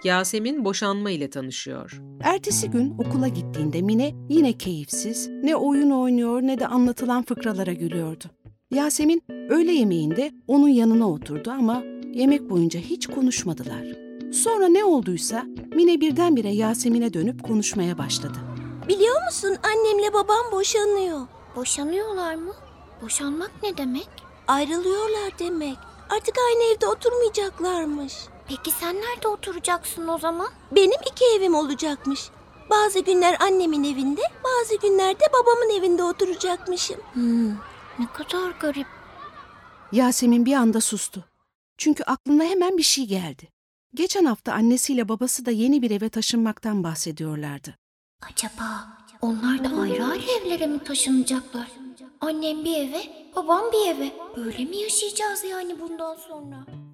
Yasemin boşanma ile tanışıyor. Ertesi gün okula gittiğinde Mine yine keyifsiz, ne oyun oynuyor ne de anlatılan fıkralara gülüyordu. Yasemin öğle yemeğinde onun yanına oturdu ama yemek boyunca hiç konuşmadılar. Sonra ne olduysa Mine birdenbire Yasemin'e dönüp konuşmaya başladı. Biliyor musun, annemle babam boşanıyor. Boşanıyorlar mı? Boşanmak ne demek? Ayrılıyorlar demek. Artık aynı evde oturmayacaklarmış. Peki sen nerede oturacaksın o zaman? Benim 2 evim olacakmış. Bazı günler annemin evinde, bazı günlerde babamın evinde oturacakmışım. Ne kadar garip. Yasemin bir anda sustu. Çünkü aklına hemen bir şey geldi. Geçen hafta annesiyle babası da yeni bir eve taşınmaktan bahsediyorlardı. Acaba onlar da ayrı ayrı evlere mi taşınacaklar? Annem bir eve, babam bir eve. Böyle mi yaşayacağız yani bundan sonra?